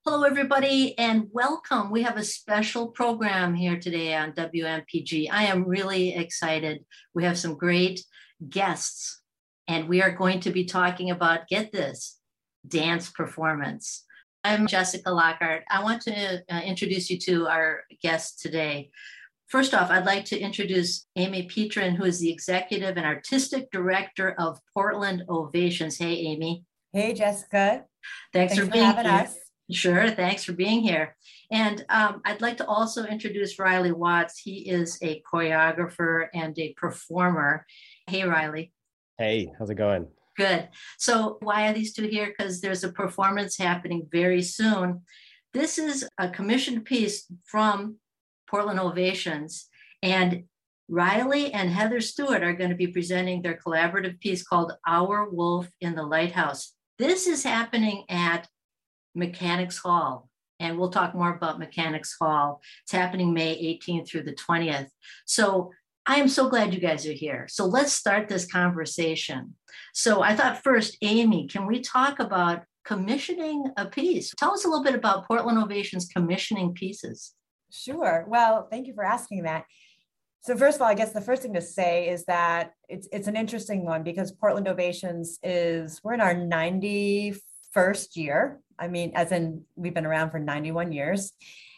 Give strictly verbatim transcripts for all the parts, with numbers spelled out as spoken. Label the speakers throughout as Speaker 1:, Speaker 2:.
Speaker 1: Hello, everybody, and welcome. We have a special program here today on W M P G. I am really excited. We have some great guests, and we are going to be talking about, get this, dance performance. I'm Jessica Lockhart. I want to uh, introduce you to our guest today. First off, I'd like to introduce Amy Petrin, who is the executive and artistic director of Portland Ovations. Hey, Amy.
Speaker 2: Hey, Jessica.
Speaker 1: Thanks,
Speaker 2: Thanks
Speaker 1: for,
Speaker 2: for
Speaker 1: being
Speaker 2: having
Speaker 1: here.
Speaker 2: us.
Speaker 1: Sure, thanks for being here. And um, I'd like to also introduce Riley Watts. He is a choreographer and a performer. Hey, Riley.
Speaker 3: Hey, how's it going?
Speaker 1: Good. So why are these two here? Because there's a performance happening very soon. This is a commissioned piece from Portland Ovations. And Riley and Heather Stewart are going to be presenting their collaborative piece called Our Wolf in the Lighthouse. This is happening at Mechanics Hall, and we'll talk more about Mechanics Hall. It's happening May eighteenth through the twentieth. So I am so glad you guys are here. So let's start this conversation. So I thought first, Amy, can we talk about commissioning a piece? Tell us a little bit about Portland Ovations commissioning pieces.
Speaker 2: Sure. Well, thank you for asking that. So first of all, I guess the first thing to say is that it's it's an interesting one because Portland Ovations is, we're in our ninety-first year. I mean, as in we've been around for ninety-one years.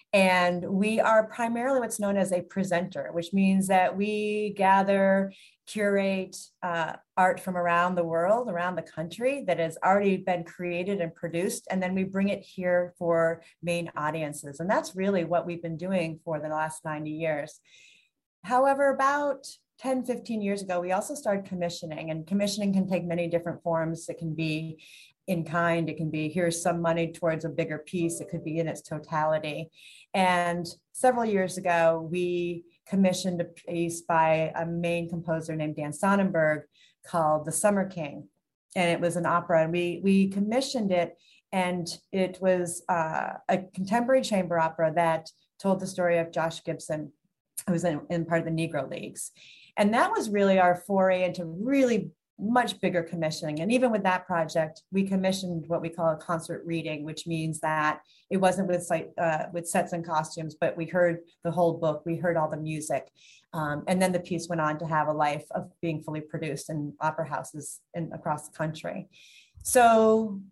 Speaker 2: And we are primarily what's known as a presenter, which means that we gather, curate uh, art from around the world, around the country that has already been created and produced, and then we bring it here for main audiences. And that's really what we've been doing for the last ninety years. However, about ten, fifteen years ago, we also started commissioning, and commissioning can take many different forms. It can be in kind, it can be here's some money towards a bigger piece, it could be in its totality. And several years ago, we commissioned a piece by a Maine composer named Dan Sonnenberg called The Summer King. And it was an opera, and we, we commissioned it, and it was uh, a contemporary chamber opera that told the story of Josh Gibson, who was in, in part of the Negro Leagues. And that was really our foray into really much bigger commissioning. And even with that project, we commissioned what we call a concert reading, which means that it wasn't with site, uh, with sets and costumes, but we heard the whole book, we heard all the music. Um, and then the piece went on to have a life of being fully produced in opera houses in, across the country. So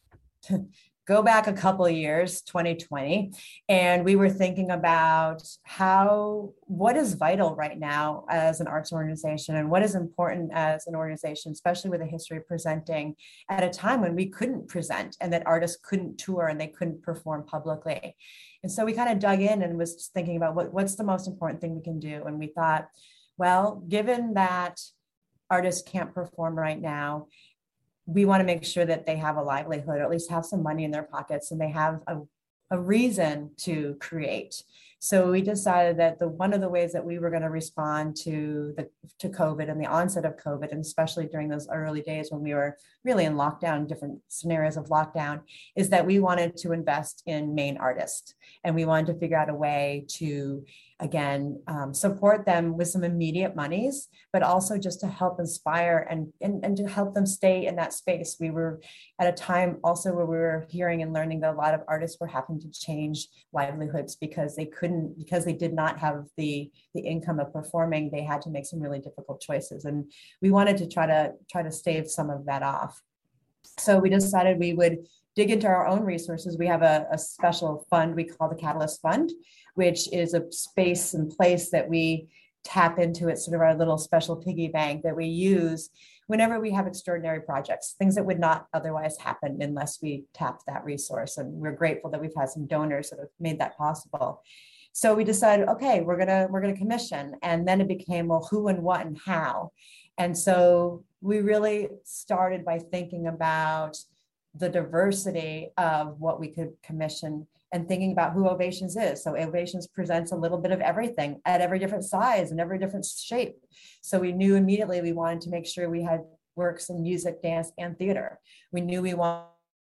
Speaker 2: go back a couple of years, twenty twenty, and we were thinking about how, what is vital right now as an arts organization and what is important as an organization, especially with a history of presenting at a time when we couldn't present and that artists couldn't tour and they couldn't perform publicly. And so we kind of dug in and was thinking about what, what's the most important thing we can do. And we thought, well, given that artists can't perform right now, we want to make sure that they have a livelihood, or at least have some money in their pockets, and they have a, a reason to create. So we decided that the one of the ways that we were going to respond to the to COVID and the onset of COVID, and especially during those early days when we were really in lockdown, different scenarios of lockdown, is that we wanted to invest in Maine artists, and we wanted to figure out a way to, again, um, support them with some immediate monies, but also just to help inspire and, and, and to help them stay in that space. We were at a time also where we were hearing and learning that a lot of artists were having to change livelihoods because they couldn't, because they did not have the, the income of performing, they had to make some really difficult choices. And we wanted to try to try to stave some of that off. So we decided we would dig into our own resources. We have a, a special fund we call the Catalyst Fund, which is a space and place that we tap into. It's sort of our little special piggy bank that we use whenever we have extraordinary projects, things that would not otherwise happen unless we tapped that resource. And we're grateful that we've had some donors that have made that possible. So we decided, okay, we're gonna we're gonna commission, and then it became, well, who and what and how. And so we really started by thinking about the diversity of what we could commission and thinking about who Ovations is. So Ovations presents a little bit of everything at every different size and every different shape. So we knew immediately we wanted to make sure we had works in music, dance, and theater. We knew we wanted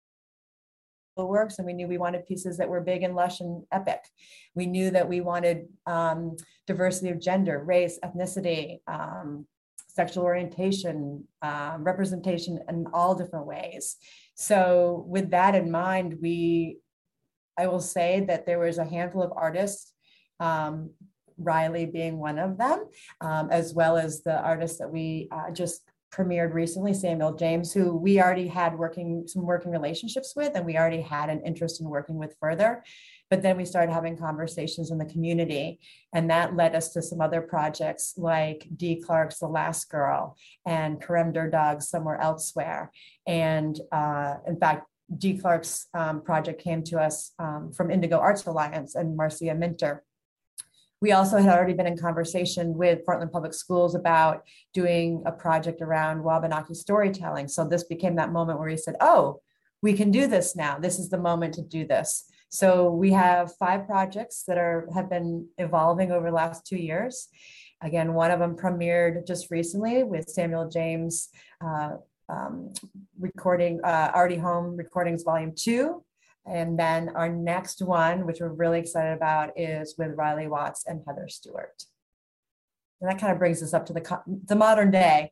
Speaker 2: works, and we knew we wanted pieces that were big and lush and epic. We knew that we wanted um, diversity of gender, race, ethnicity, um, sexual orientation, um, representation in all different ways. So with that in mind, we I will say that there was a handful of artists, um, Riley being one of them, um, as well as the artist that we uh, just premiered recently, Samuel James, who we already had working some working relationships with, and we already had an interest in working with further. But then we started having conversations in the community, and that led us to some other projects like Dee Clark's The Last Girl and Karem Durdag's Somewhere Elsewhere. And uh, in fact, Dee Clark's um, project came to us um, from Indigo Arts Alliance and Marcia Minter. We also had already been in conversation with Portland Public Schools about doing a project around Wabanaki storytelling. So this became that moment where we said, oh, we can do this now. This is the moment to do this. So we have five projects that are have been evolving over the last two years. Again, one of them premiered just recently with Samuel James uh, um, recording, uh, Already Home Recordings Volume Two. And then our next one, which we're really excited about, is with Riley Watts and Heather Stewart. And that kind of brings us up to the, the modern day.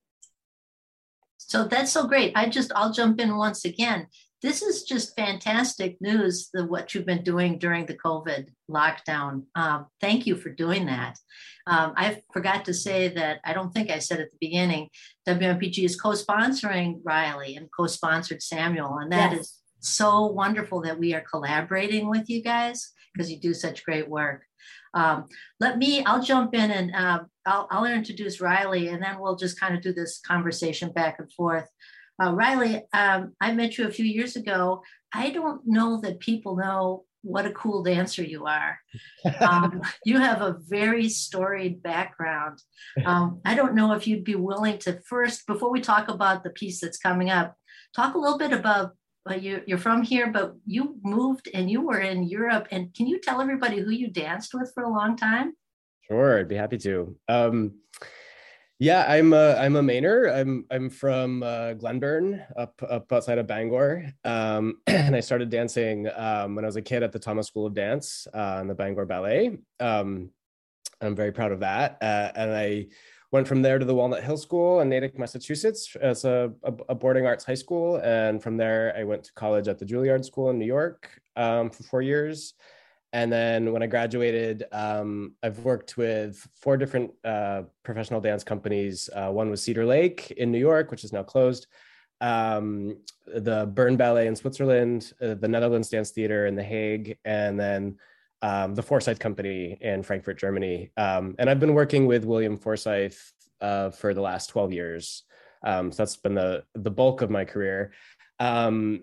Speaker 1: So that's so great. I just, I'll jump in once again. This is just fantastic news, the, what you've been doing during the COVID lockdown. Um, thank you for doing that. Um, I forgot to say that, I don't think I said at the beginning, W M P G is co-sponsoring Riley and co-sponsored Samuel. And that yes. is so wonderful that we are collaborating with you guys because you do such great work. Um, let me, I'll jump in and uh, I'll, I'll introduce Riley, and then we'll just kind of do this conversation back and forth. Uh, Riley, um, I met you a few years ago. I don't know that people know what a cool dancer you are. Um, you have a very storied background. Um, I don't know if you'd be willing to first, before we talk about the piece that's coming up, talk a little bit about Uh, you, you're from here, but you moved and you were in Europe. And can you tell everybody who you danced with for a long time?
Speaker 3: Sure, I'd be happy to. Um, yeah, I'm a, I'm a Mainer. I'm I'm from uh, Glenburn, up up outside of Bangor, um, and I started dancing um, when I was a kid at the Thomas School of Dance uh, and the Bangor Ballet. Um, I'm very proud of that, uh, and I went from there to the Walnut Hill School in Natick, Massachusetts as a, a, a boarding arts high school. And from there, I went to college at the Juilliard School in New York um, for four years. And then when I graduated, um, I've worked with four different uh, professional dance companies. Uh, one was Cedar Lake in New York, which is now closed. Um, the Bern Ballet in Switzerland, uh, the Netherlands Dance Theater in The Hague, and then Um, the Forsyth Company in Frankfurt, Germany. Um, and I've been working with William Forsyth uh, for the last twelve years. Um, so that's been the, the bulk of my career. Um,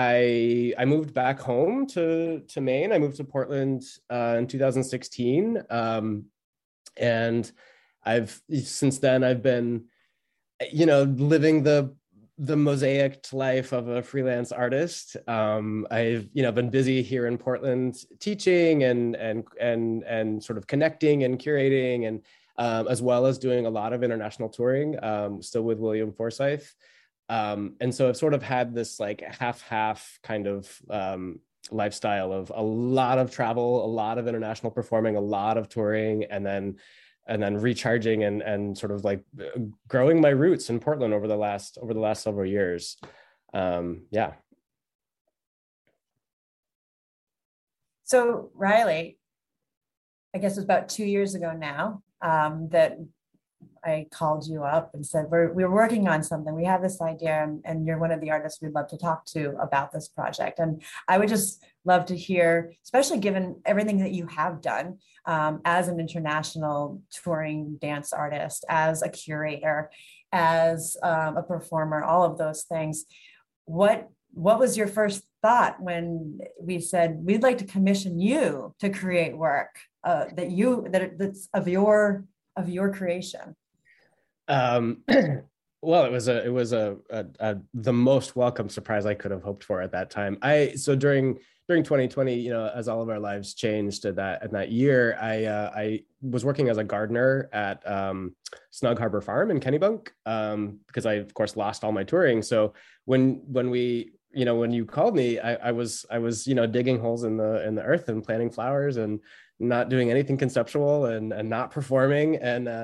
Speaker 3: I, I moved back home to, to Maine. I moved to Portland uh, in two thousand sixteen. Um, and I've, since then I've been, you know, living the the mosaic life of a freelance artist. Um, I've, you know, been busy here in Portland teaching and, and, and, and sort of connecting and curating, and um, as well as doing a lot of international touring, um, still with William Forsyth. Um, and so I've sort of had this like half-half kind of um, lifestyle of a lot of travel, a lot of international performing, a lot of touring, and then and then recharging and and sort of like growing my roots in Portland over the last over the last several years. Um, yeah.
Speaker 2: So Riley, I guess it was about two years ago now um, that I called you up and said, we're, we're working on something. We have this idea, and, and you're one of the artists we'd love to talk to about this project. And I would just love to hear, especially given everything that you have done um, as an international touring dance artist, as a curator, as um, a performer, all of those things. What, what was your first thought when we said, we'd like to commission you to create work uh, that you, that that's of your, of your creation?
Speaker 3: Um, well, it was a, it was a, a, a, the most welcome surprise I could have hoped for at that time. I, so during, during twenty twenty, you know, as all of our lives changed at that, at that year, I, uh, I was working as a gardener at, um, Snug Harbor Farm in Kennebunk, um, because I of course lost all my touring. So when, when we, you know, when you called me, I, I was, I was, you know, digging holes in the, in the earth and planting flowers and not doing anything conceptual and, and not performing. And, uh,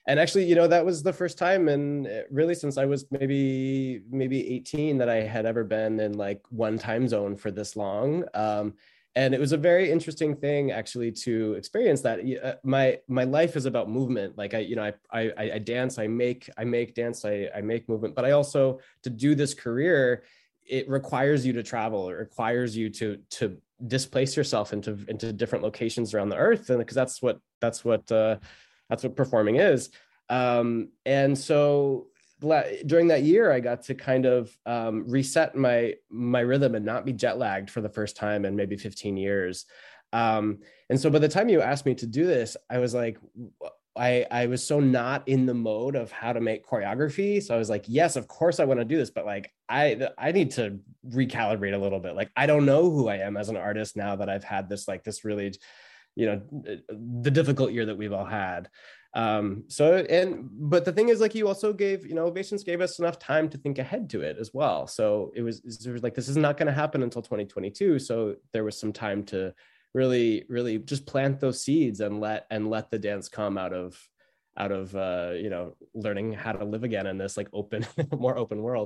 Speaker 3: and actually, you know, that was the first time, and really since I was maybe maybe eighteen, that I had ever been in like one time zone for this long. Um, and it was a very interesting thing actually to experience that. Uh, my my life is about movement. Like I, you know, I I, I dance, I make I make dance, I I make movement. But I also, to do this career, it requires you to travel. It requires you to to displace yourself into into different locations around the earth, and because that's what that's what uh, that's what performing is. Um, and so during that year, I got to kind of um, reset my my rhythm and not be jet lagged for the first time in maybe fifteen years. Um, and so by the time you asked me to do this, I was like, I, I was so not in the mode of how to make choreography. So I was like, yes, of course I want to do this, but like, I, I need to recalibrate a little bit. Like, I don't know who I am as an artist now that I've had this, like this really, you know, the difficult year that we've all had. Um, so, and, but the thing is, like, you also gave, you know, Ovations gave us enough time to think ahead to it as well. So it was, it was like, this is not going to happen until twenty twenty-two. So there was some time to really, really just plant those seeds and let, and let the dance come out of, out of, uh, you know, learning how to live again in this like open, more open world.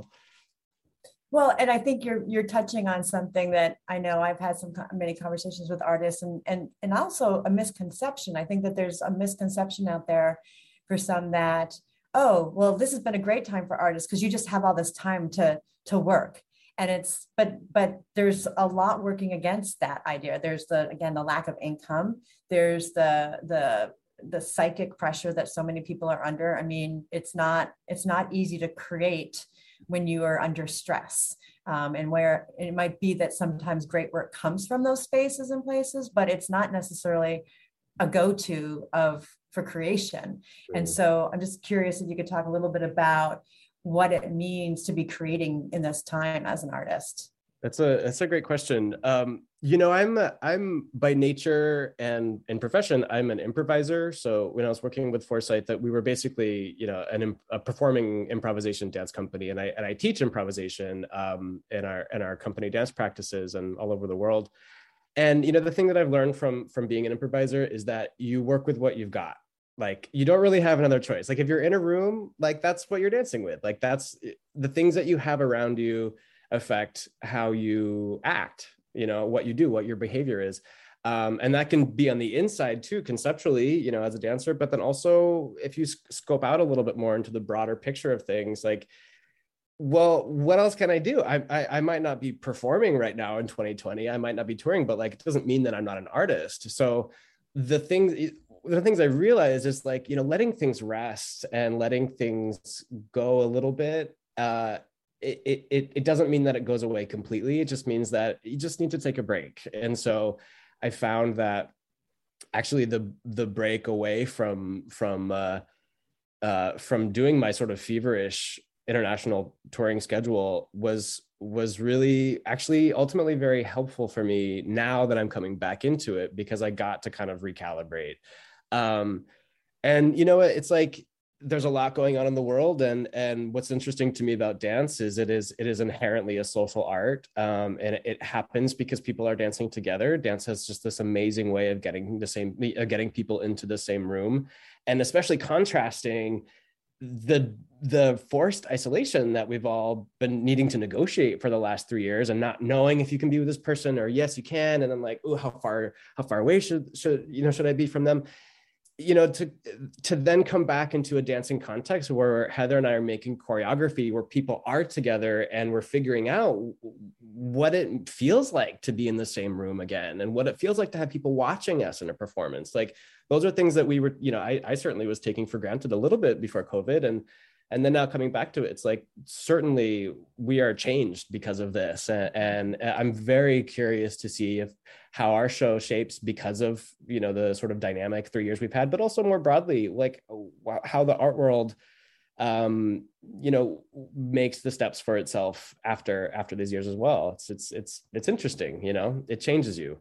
Speaker 2: Well, and I think you're you're touching on something that I know I've had some many conversations with artists, and and and also a misconception. I think that there's a misconception out there for some that, oh, well, this has been a great time for artists because you just have all this time to to work. And it's but but there's a lot working against that idea. There's the again the lack of income. There's the the the psychic pressure that so many people are under. I mean, it's not it's not easy to create when you are under stress, um, and where it might be that sometimes great work comes from those spaces and places, but it's not necessarily a go-to of for creation. Mm. And so I'm just curious if you could talk a little bit about what it means to be creating in this time as an artist.
Speaker 3: That's a that's a great question. Um, you know, I'm a, I'm by nature and in profession, I'm an improviser. So when I was working with Foresight, that we were basically, you know, an a performing improvisation dance company, and I and I teach improvisation um, in our in our company dance practices and all over the world. And you know, the thing that I've learned from from being an improviser is that you work with what you've got. Like, you don't really have another choice. Like, if you're in a room, like that's what you're dancing with. Like, that's the things that you have around you affect how you act, you know, what you do, what your behavior is. Um, and that can be on the inside too, conceptually, you know, as a dancer, but then also if you scope out a little bit more into the broader picture of things, like, well, what else can I do? I, I, I might not be performing right now in twenty twenty. I might not be touring, but like, it doesn't mean that I'm not an artist. So the things, the things I realized is like, you know, letting things rest and letting things go a little bit, uh, It, it it doesn't mean that it goes away completely. It just means that you just need to take a break. And so I found that actually the the break away from from uh, uh, from doing my sort of feverish international touring schedule was was really actually ultimately very helpful for me now that I'm coming back into it, because I got to kind of recalibrate. Um, and you know, it's like, there's a lot going on in the world, and and what's interesting to me about dance is it is it is inherently a social art, um, and it, it happens because people are dancing together. Dance has just this amazing way of getting the same, uh, getting people into the same room, and especially contrasting the the forced isolation that we've all been needing to negotiate for the last three years, and not knowing if you can be with this person or yes you can, and then like, oh, how far how far away should should you know should I be from them? You know, to to then come back into a dancing context where Heather and I are making choreography, where people are together and we're figuring out what it feels like to be in the same room again, and what it feels like to have people watching us in a performance. Like, those are things that we were, you know, I, I certainly was taking for granted a little bit before COVID, and and then now coming back to it, it's like, certainly we are changed because of this. And, and I'm very curious to see if how our show shapes because of, you know, the sort of dynamic three years we've had, but also more broadly, like how the art world, um, you know, makes the steps for itself after, after these years as well. It's, it's, it's, it's interesting, you know, it changes you.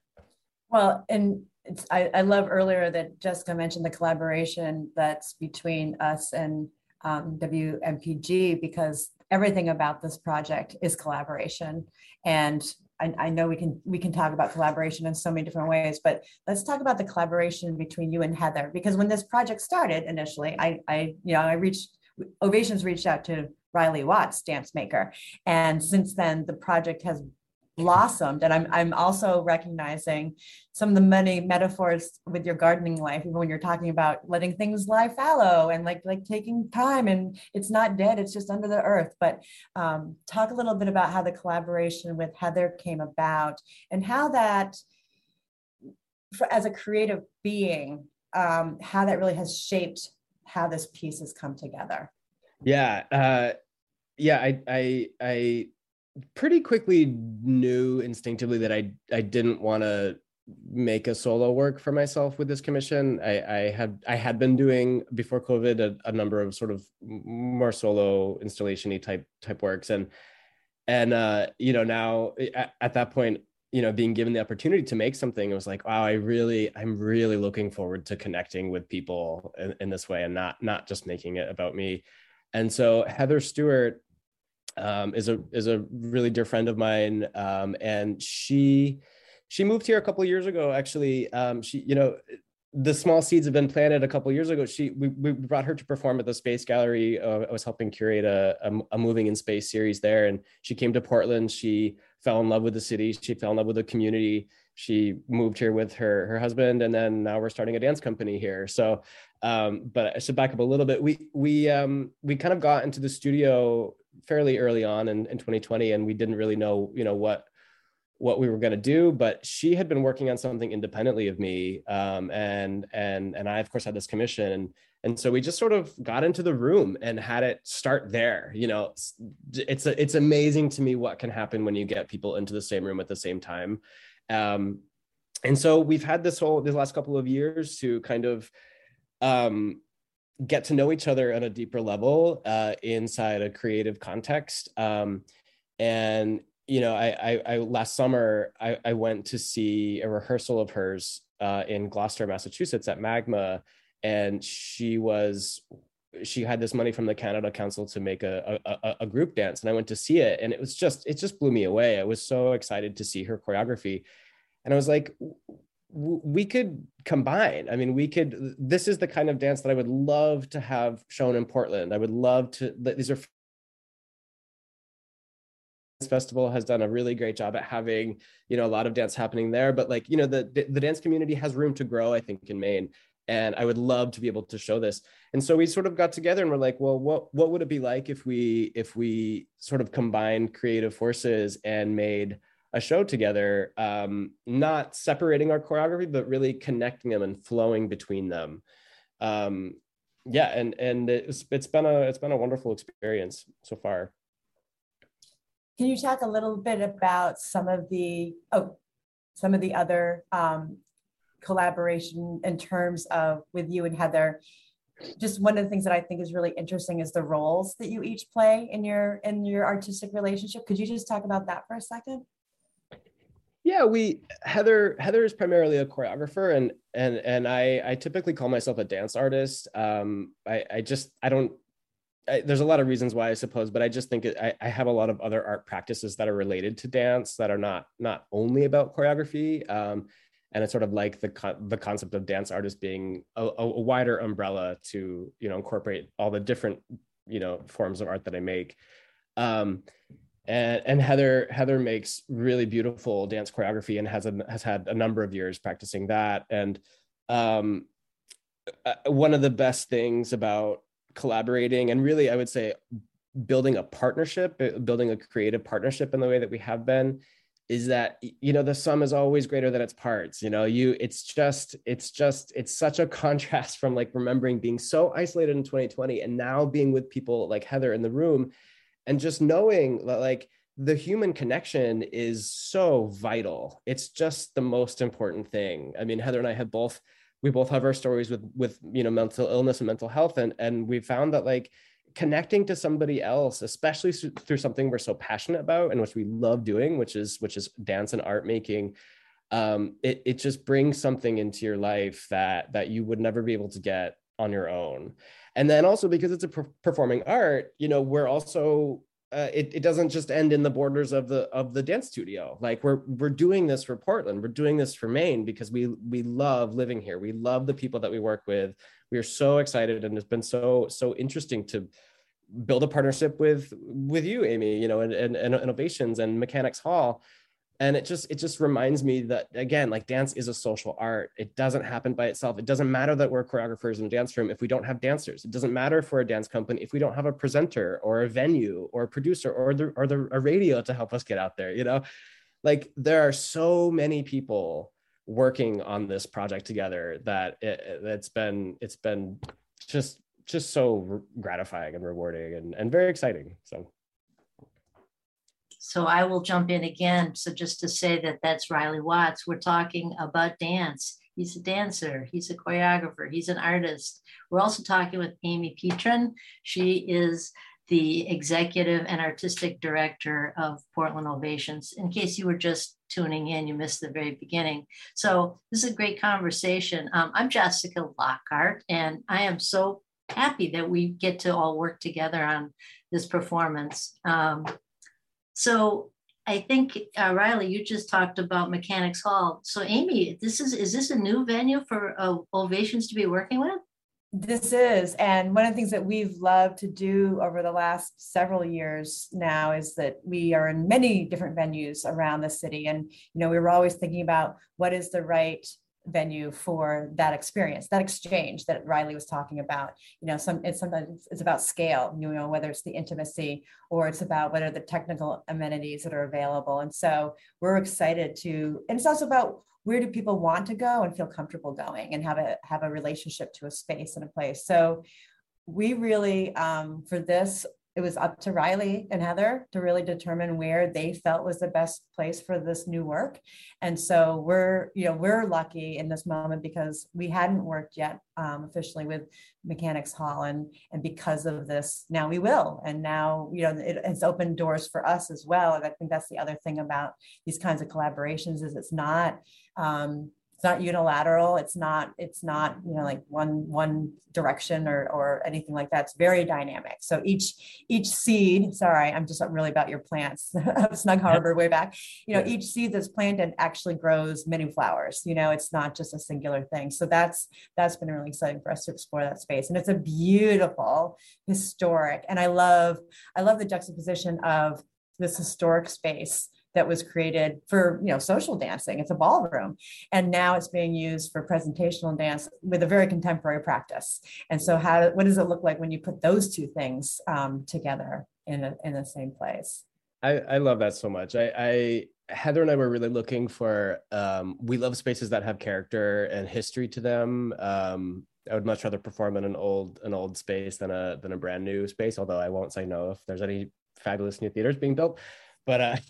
Speaker 2: Well, and it's, I, I love earlier that Jessica mentioned the collaboration that's between us and um, W M P G, because everything about this project is collaboration. And I, I know we can we can talk about collaboration in so many different ways, but let's talk about the collaboration between you and Heather, because when this project started initially, I, I you know, I reached, Ovations reached out to Riley Watts, dance maker. And since then, the project has blossomed. And I'm, I'm also recognizing some of the many metaphors with your gardening life, even when you're talking about letting things lie fallow and like, like taking time, and it's not dead, it's just under the earth. But um, talk a little bit about how the collaboration with Heather came about and how that, for, as a creative being, um, how that really has shaped how this piece has come together.
Speaker 3: Yeah. Uh, yeah. I, I, I pretty quickly knew instinctively that I, I didn't want to make a solo work for myself with this commission. I, I had, I had been doing before COVID, a, a number of sort of more solo installation-y type, type works. And, and, uh, you know, now at, at that point, you know, being given the opportunity to make something, it was like, wow, I really, I'm really looking forward to connecting with people in, in this way and not, not just making it about me. And so Heather Stewart um, is a, is a really dear friend of mine. Um, and she, she moved here a couple of years ago, actually. Um, she, you know, the small seeds have been planted a couple of years ago. She, we, we brought her to perform at the Space Gallery. Uh, I was helping curate a, a, a Moving in Space series there. And she came to Portland. She fell in love with the city. She fell in love with the community. She moved here with her, her husband. And then now we're starting a dance company here. So, um, but I should back up a little bit. We, we, um, we kind of got into the studio fairly early on in, in twenty twenty, and we didn't really know, you know, what, what we were going to do, but she had been working on something independently of me. Um, and, and, and I of course had this commission. And, and so we just sort of got into the room and had it start there. You know, it's, it's, a, it's amazing to me what can happen when you get people into the same room at the same time. Um, and so we've had this whole, these last couple of years to kind of, um, get to know each other on a deeper level, uh, inside a creative context. Um, and, you know, I, I, I last summer, I, I went to see a rehearsal of hers uh, in Gloucester, Massachusetts at Magma. And she was, she had this money from the Canada Council to make a, a, a group dance. And I went to see it, and it was just, it just blew me away. I was so excited to see her choreography. And I was like, we could combine. I mean, we could, this is the kind of dance that I would love to have shown in Portland. I would love to, these are Festival has done a really great job at having, you know, a lot of dance happening there, but like, you know, the, the dance community has room to grow, I think, in Maine. And I would love to be able to show this. And so we sort of got together and we're like, well, what, what would it be like if we, if we sort of combined creative forces and made a show together, um, not separating our choreography, but really connecting them and flowing between them. Um, yeah. And, and it's, it's been a, it's been a wonderful experience so far.
Speaker 2: Can you talk a little bit about some of the, oh, some of the other um, collaboration in terms of with you and Heather? Just one of the things that I think is really interesting is the roles that you each play in your in your artistic relationship. Could you just talk about that for a second?
Speaker 3: Yeah, we Heather Heather is primarily a choreographer, and and and I I typically call myself a dance artist. Um, I I just I don't. I, there's a lot of reasons why, I suppose, but I just think it, I, I have a lot of other art practices that are related to dance that are not not only about choreography. Um, and it's sort of like the con- the concept of dance artist being a, a wider umbrella to, you know, incorporate all the different, you know, forms of art that I make. Um, and and Heather Heather makes really beautiful dance choreography and has a, has had a number of years practicing that. And um, one of the best things about collaborating, and really I would say building a partnership, building a creative partnership in the way that we have been, is that, you know, the sum is always greater than its parts. You know, you it's just it's just it's such a contrast from like remembering being so isolated in twenty twenty and now being with people like Heather in the room, and just knowing that like the human connection is so vital. It's just the most important thing. I mean, Heather and I have both we both have our stories with, with, you know, mental illness and mental health. And, and we found that like connecting to somebody else, especially through something we're so passionate about and which we love doing, which is, which is dance and art making, um, it, it just brings something into your life that, that you would never be able to get on your own. And then also because it's a per- performing art, you know, we're also uh, it, it doesn't just end in the borders of the of the dance studio. Like we're we're doing this for Portland. We're doing this for Maine because we we love living here. We love the people that we work with. We are so excited, and it's been so so interesting to build a partnership with with you, Amy. You know, and and, and Innovations and Mechanics Hall. And it just it just reminds me that, again, like dance is a social art. It doesn't happen by itself. It doesn't matter that we're choreographers in a dance room if we don't have dancers. It doesn't matter for a dance company if we don't have a presenter or a venue or a producer or the or the a radio to help us get out there. You know, like there are so many people working on this project together that it, it's been it's been just just so gratifying and rewarding and, and very exciting. So.
Speaker 1: So I will jump in again. So just to say that that's Riley Watts. We're talking about dance. He's a dancer. He's a choreographer. He's an artist. We're also talking with Amy Petrin. She is the executive and artistic director of Portland Ovations. In case you were just tuning in, you missed the very beginning. So this is a great conversation. Um, I'm Jessica Lockhart, and I am so happy that we get to all work together on this performance. Um, So I think, uh, Riley, you just talked about Mechanics Hall. So Amy, this is, is this a new venue for uh, Ovations to be working with?
Speaker 2: This is, and one of the things that we've loved to do over the last several years now is that we are in many different venues around the city. And, you know, we were always thinking about what is the right venue for that experience, that exchange that Riley was talking about. You know, some it's sometimes it's about scale, you know, whether it's the intimacy or it's about what are the technical amenities that are available. And so we're excited to, and it's also about where do people want to go and feel comfortable going and have a have a relationship to a space and a place. So we really, um, for this, it was up to Riley and Heather to really determine where they felt was the best place for this new work. And so we're, you know, we're lucky in this moment because we hadn't worked yet um, officially with Mechanics Hall. And, and because of this, now we will. And now, you know, it has opened doors for us as well. And I think that's the other thing about these kinds of collaborations is it's not, um, it's not unilateral. It's not, it's not, you know, like one, one direction or, or anything like that. It's very dynamic. So each, each seed, sorry, I'm just really about your plants of Snug Harbor way back, you know, each seed that's planted actually grows many flowers, you know, it's not just a singular thing. So that's, that's been really exciting for us to explore that space. And it's a beautiful, historic, and I love, I love the juxtaposition of this historic space that was created for, you know, social dancing. It's a ballroom. And now it's being used for presentational dance with a very contemporary practice. And so how, what does it look like when you put those two things um, together in, a, in the same place?
Speaker 3: I, I love that so much. I, I Heather and I were really looking for, um, we love spaces that have character and history to them. Um, I would much rather perform in an old, an old space than a, than a brand new space. Although I won't say no if there's any fabulous new theaters being built. But uh,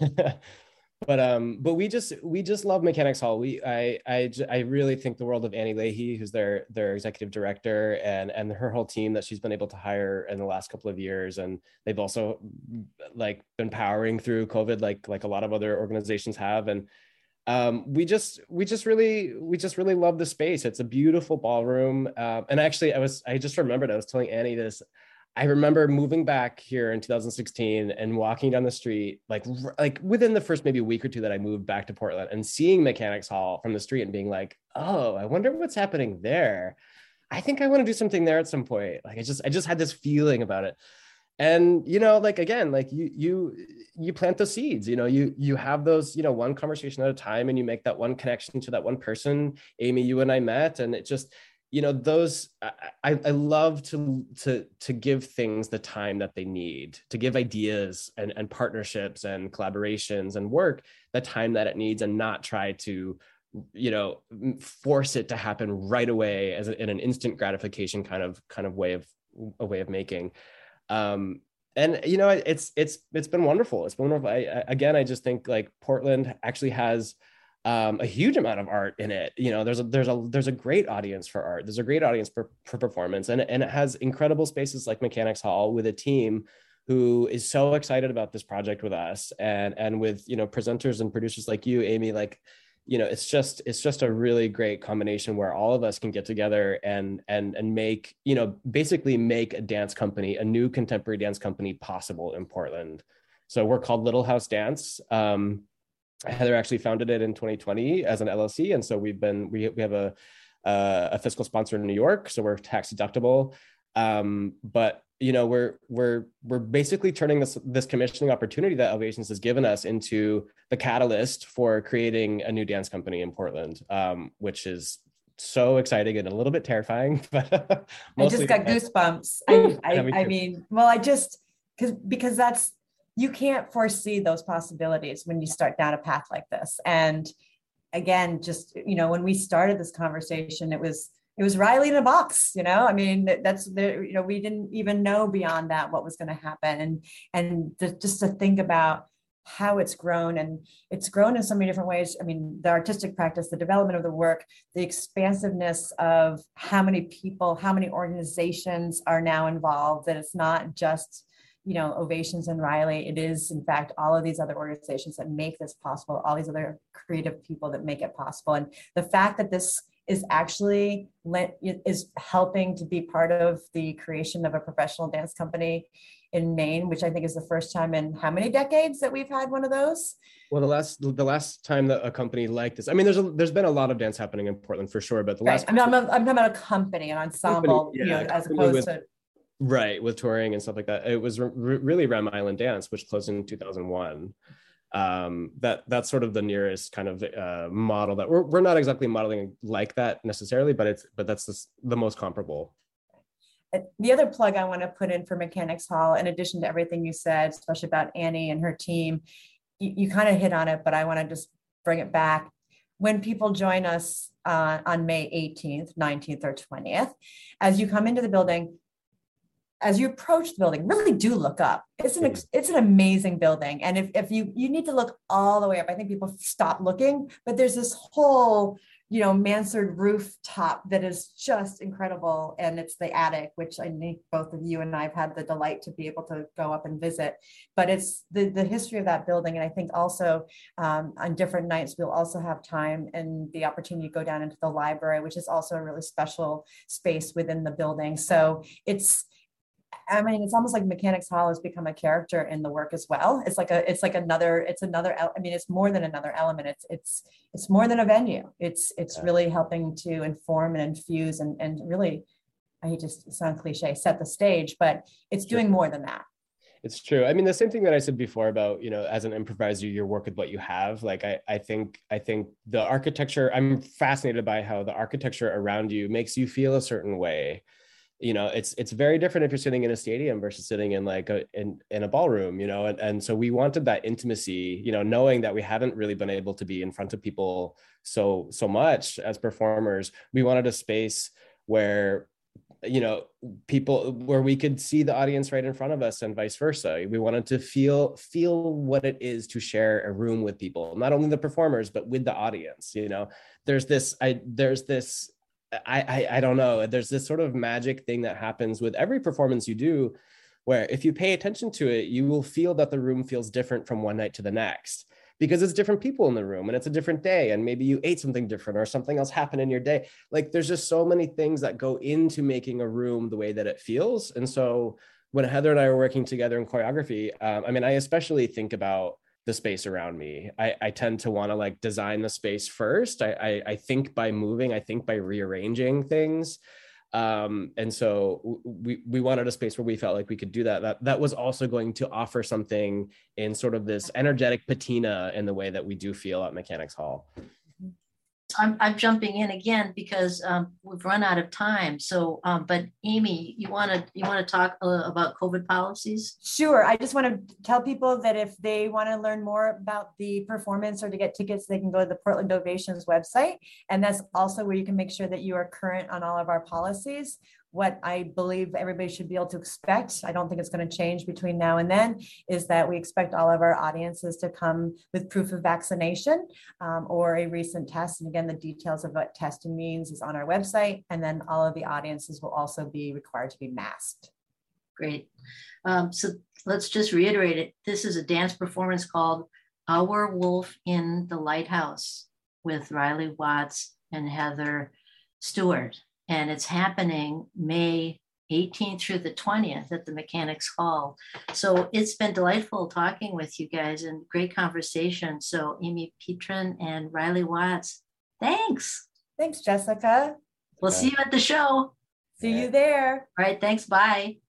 Speaker 3: but um, but we just we just love Mechanics Hall. We I I I really think the world of Annie Leahy, who's their their executive director, and and her whole team that she's been able to hire in the last couple of years. And they've also like been powering through COVID, like like a lot of other organizations have. And um, we just we just really we just really love the space. It's a beautiful ballroom. Um, and actually, I was I just remembered I was telling Annie this. I remember moving back here in two thousand sixteen and walking down the street, like, like within the first maybe week or two that I moved back to Portland, and seeing Mechanics Hall from the street and being like, oh, I wonder what's happening there. I think I want to do something there at some point. Like I just, I just had this feeling about it. And, you know, like, again, like you, you, you plant those seeds, you know, you, you have those, you know, one conversation at a time, and you make that one connection to that one person. Amy, you and I met, and it just, you know, those, I, I love to, to, to give things the time that they need, to give ideas and, and partnerships and collaborations and work the time that it needs, and not try to, you know, force it to happen right away as a, in an instant gratification kind of, kind of way of, a way of making. Um, and, you know, it's, it's, it's been wonderful. It's been wonderful. I, I, again, I just think like Portland actually has um, a huge amount of art in it. You know, there's a, there's a, there's a great audience for art. There's a great audience for, for performance, and, and it has incredible spaces like Mechanics Hall with a team who is so excited about this project with us, and, and with, you know, presenters and producers like you, Amy, like, you know, it's just it's just a really great combination where all of us can get together and and and make, you know, basically make a dance company, a new contemporary dance company possible in Portland. So we're called Little House Dance. Um, Heather actually founded it in twenty twenty as an L L C, and so we've been we we have a uh, a fiscal sponsor in New York, so we're tax deductible. Um, but you know, we're we're we're basically turning this this commissioning opportunity that Ovations has given us into the catalyst for creating a new dance company in Portland, um, which is so exciting and a little bit terrifying. But
Speaker 2: I just got goosebumps. I I,
Speaker 3: Yeah, me
Speaker 2: I
Speaker 3: too.
Speaker 2: mean, well, I just because because that's you can't foresee those possibilities when you start down a path like this. And again, just you know, when we started this conversation, it was it was Riley in a box, you know. I mean, that's the you know we didn't even know beyond that what was going to happen, and and the, just to think about how it's grown, and it's grown in so many different ways. I mean, the artistic practice, the development of the work, the expansiveness of how many people, how many organizations are now involved. That it's not just you know Ovations and Riley. It is in fact all of these other organizations that make this possible. All these other creative people that make it possible, and the fact that this is actually is helping to be part of the creation of a professional dance company in Maine, which I think is the first time in how many decades that we've had one of those?
Speaker 3: Well, the last the last time that a company like this, I mean, there's a, there's been a lot of dance happening in Portland for sure, but the
Speaker 2: right.
Speaker 3: last
Speaker 2: I mean, I'm, I'm talking about a company, an ensemble,
Speaker 3: company, yeah,
Speaker 2: you know, as
Speaker 3: company
Speaker 2: opposed
Speaker 3: with,
Speaker 2: to
Speaker 3: right, with touring and stuff like that. It was re- really Ram Island Dance, which closed in two thousand one. Um, that that's sort of the nearest kind of uh, model that we're we're not exactly modeling like that necessarily, but it's but that's the, the most comparable.
Speaker 2: The other plug I want to put in for Mechanics Hall, in addition to everything you said, especially about Annie and her team, you, you kind of hit on it, but I want to just bring it back. When people join us uh, on May eighteenth, nineteenth, or twentieth, as you come into the building, as you approach the building, really do look up. It's an it's an amazing building, and if if you you need to look all the way up, I think people stop looking. But there's this whole you know mansard rooftop that is just incredible, and it's the attic, which I think both of you and I have had the delight to be able to go up and visit. But it's the the history of that building, and I think also um, on different nights we'll also have time and the opportunity to go down into the library, which is also a really special space within the building. So it's I mean, it's almost like Mechanics Hall has become a character in the work as well. It's like a, it's like another, it's another, I mean, it's more than another element. It's, it's, it's more than a venue. It's, it's
Speaker 3: Yeah.
Speaker 2: really helping to inform and infuse and, and really, I hate to sound cliche, set the stage, but it's doing
Speaker 3: Sure.
Speaker 2: more than that.
Speaker 3: It's true. I mean, the same thing that I said before about, you know, as an improviser, you work with what you have. Like, I, I think, I think the architecture, I'm fascinated by how the architecture around you makes you feel a certain way. You know, it's it's very different if you're sitting in a stadium versus sitting in like a in, in a ballroom, you know, and, and so we wanted that intimacy, you know, knowing that we haven't really been able to be in front of people so so much as performers. We wanted a space where, you know, people where we could see the audience right in front of us and vice versa. We wanted to feel feel what it is to share a room with people, not only the performers, but with the audience. You know, there's this I there's this I, I I don't know. There's this sort of magic thing that happens with every performance you do, where if you pay attention to it, you will feel that the room feels different from one night to the next because it's different people in the room and it's a different day. And maybe you ate something different or something else happened in your day. Like there's just so many things that go into making a room the way that it feels. And so when Heather and I were working together in choreography, um, I mean, I especially think about the space around me. I, I tend to want to like design the space first. I, I, I think by moving, I think by rearranging things. Um, and so we, we wanted a space where we felt like we could do that. That, that was also going to offer something in sort of this energetic patina in the way that we do feel at Mechanics Hall.
Speaker 1: I'm, I'm jumping in again because um, we've run out of time. So, um, but Amy, you want to you want to talk uh, about COVID policies?
Speaker 2: Sure. I just want to tell people that if they want to learn more about the performance or to get tickets, they can go to the Portland Ovations website. And that's also where you can make sure that you are current on all of our policies. What I believe everybody should be able to expect, I don't think it's going to change between now and then, is that we expect all of our audiences to come with proof of vaccination um, or a recent test. And again, the details of what testing means is on our website. And then all of the audiences will also be required to be masked.
Speaker 1: Great. Um, so let's just reiterate it. This is a dance performance called Our Wolf in the Lighthouse. with Riley Watts and Heather Stewart. And it's happening May eighteenth through the twentieth at the Mechanics Hall. So it's been delightful talking with you guys and great conversation. So Amy Petrin and Riley Watts, thanks.
Speaker 2: Thanks, Jessica.
Speaker 1: We'll see you at the show.
Speaker 2: See you there.
Speaker 1: All right, thanks. Bye.